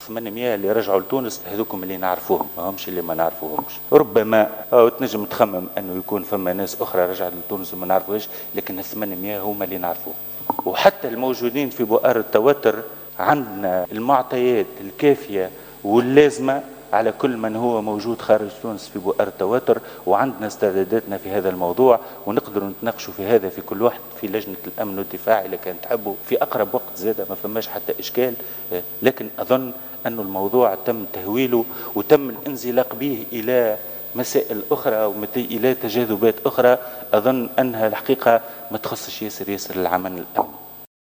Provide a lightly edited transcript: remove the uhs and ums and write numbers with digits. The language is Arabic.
800 اللي رجعوا لتونس هذوكم اللي نعرفوهم، ما همش اللي ما نعرفوهمش. ربما تنجم تخمم انه يكون فما ناس اخرى رجعت لتونس وما نعرفوهاش، لكن 800 هما اللي نعرفوهم. وحتى الموجودين في بؤر التوتر عندنا المعطيات الكافية واللازمة على كل من هو موجود خارج تونس في بؤر التواتر، وعندنا استعداداتنا في هذا الموضوع، ونقدر نتناقشوا في هذا في كل واحد في لجنة الأمن والدفاع إذا كان تحبوا في أقرب وقت زادة، ما فماش حتى إشكال. لكن أظن أن الموضوع تم تهويله وتم الانزلاق به إلى مسائل أخرى وإلى تجاذبات أخرى، أظن أنها الحقيقة ما تخصش ياسر العمل الأمن.